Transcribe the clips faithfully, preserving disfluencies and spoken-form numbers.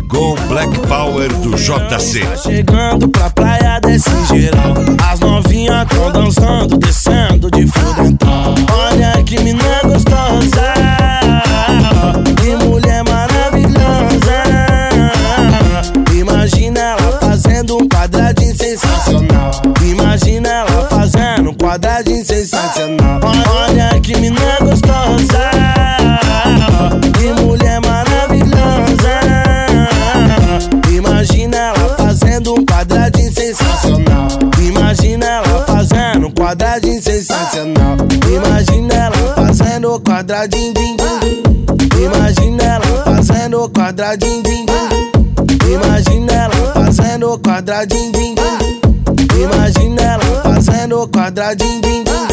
Gol Black Power do J C. Tá chegando pra praia desse geral. As novinhas tão dançando, descendo de fudentão. Olha que mina gostosa, que mulher maravilhosa. Imagina ela fazendo um quadradinho sensacional. Imagina ela fazendo um quadradinho sensacional. Olha que mina gostosa, que mulher maravilhosa. Imagina ela fazendo um quadradinho sensacional. Imagina ela fazendo um quadradinho sensacional. Imagina ela fazendo quadradinho, din, din. Imagina ela fazendo quadradinho, din, din. Imagina ela fazendo quadradinho, din, din. Imagina ela fazendo quadradinho, din, din.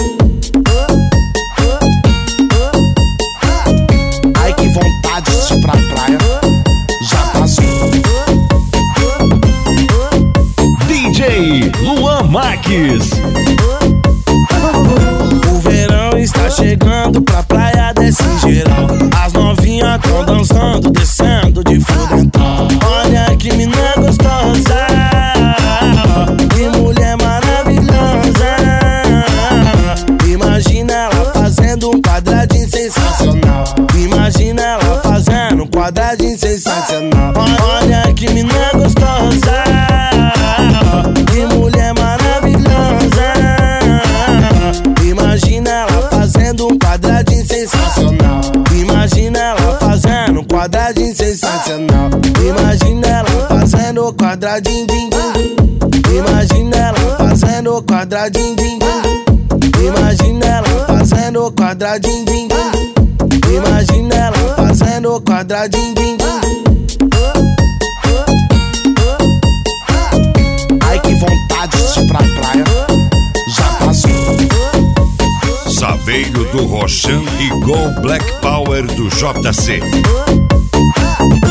Ai, que vontade de ir pra praia. Já passou. D J Luan Marques. O verão está chegando pra praia desse geral. As novinhas tão dançando, descendo de fudentão. Olha que mina gostosa, que mulher maravilhosa. Imagina ela fazendo um quadradinho sensacional. Imagina ela fazendo um quadradinho sensacional. Olha que mina gostosa, que mulher maravilhosa. Imagina ela fazendo um quadradinho sensacional. Imagina ela fazendo um quadradinho sensacional. Imagina ela fazendo quadradinho, din, din. Imagina ela fazendo quadradinho, din, din. Imagina ela fazendo quadradinho, din, din. Imagina ela fazendo quadradinho, din, din. Ai, que vontade de ir pra praia. Já passou. Saveiro do Rochan e Gol Black Power do J C.